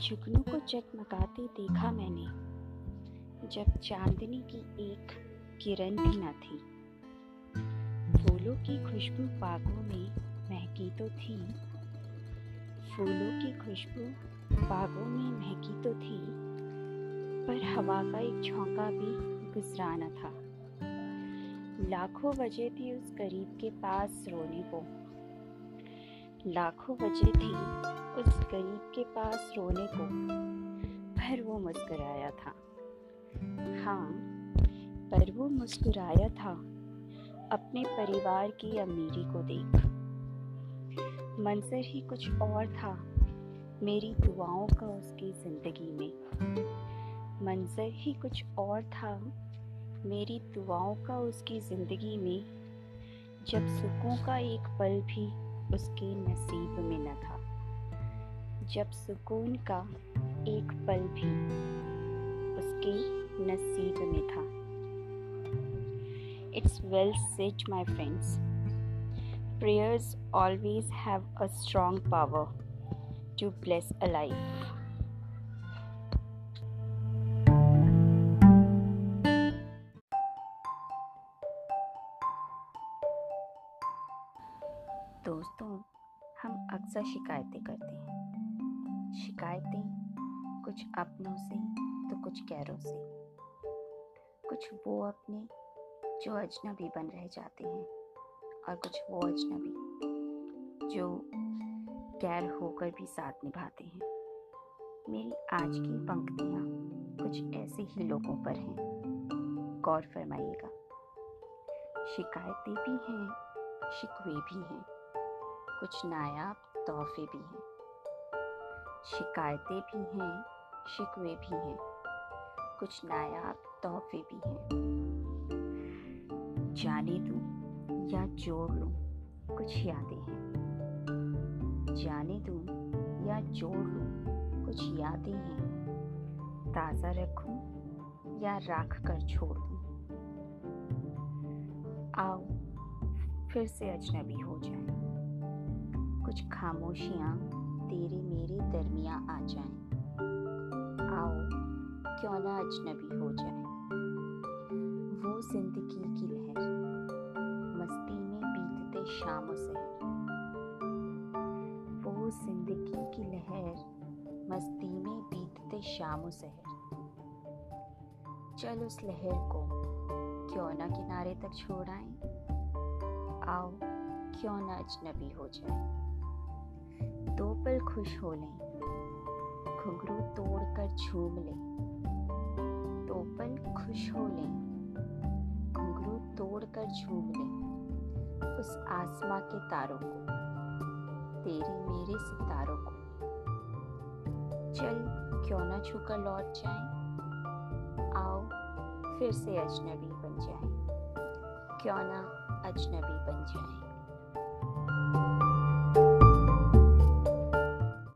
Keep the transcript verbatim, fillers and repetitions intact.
जुगनू को जगमगाते देखा मैंने, जब चांदनी की एक किरण भी न थी। फूलों की खुशबू बागों में महकी तो थी, फूलों की खुशबू बागों में महकी तो थी, पर हवा का एक झोंका भी गुजरा न था। लाखों वजह थी उस गरीब के पास रोने को, लाखों वजह थी उस गरीब के पास रोने को, पर वो मुस्कुराया था। हाँ, पर वो मुस्कुराया था अपने परिवार की अमीरी को देख। मंजर ही कुछ और था मेरी दुआओं का उसकी जिंदगी में, मंजर ही कुछ और था मेरी दुआओं का उसकी जिंदगी में, जब सुकून का एक पल भी उसके नसीब में न था, जब सुकून का एक पल भी उसके नसीब में था। It's well said, my friends. Prayers always have a strong power to bless a life. दोस्तों, हम अक्सर शिकायतें करते हैं। शिकायतें कुछ अपनों से तो कुछ गैरों से। कुछ वो अपने जो अजनबी बन रह जाते हैं, और कुछ वो अजनबी जो गैर होकर भी साथ निभाते हैं। मेरी आज की पंक्तियाँ कुछ ऐसे ही लोगों पर हैं, गौर फरमाइएगा। शिकायतें भी हैं, शिकवे भी हैं, कुछ नायाब तोहफे भी हैं। शिकायतें भी हैं, शिकवे भी हैं, कुछ नायाब तोहफे भी हैं। जाने दूं या जोड़ लूं, कुछ यादें हैं। जाने दूं या जोड़ लूं, कुछ यादें हैं। ताज़ा रखूं या राख कर छोड़ दूं। आओ फिर से अजनबी हो जाएं, कुछ खामोशियाँ तेरे मेरे दरमियाँ आ जाएं। आओ क्यों ना अजनबी हो जाएं। वो जिंदगी की लहर मस्ती में बीतते शाम सहर, वो जिंदगी की लहर मस्ती में बीतते शाम सहर। चल उस लहर को क्यों ना किनारे तक छोड़ आएं। आओ क्यों ना अजनबी हो जाएं। दो पल खुश हो लें, घुंघरू तोड़ कर झूम लें। दो पल खुश हो लें, घुंघरू तोड़ कर झूम लें। उस आसमां के तारों को, तेरे मेरे सितारों को। चल क्यों ना छूकर लौट जाएं। आओ फिर से अजनबी बन जाएं, क्यों ना अजनबी बन जाएं।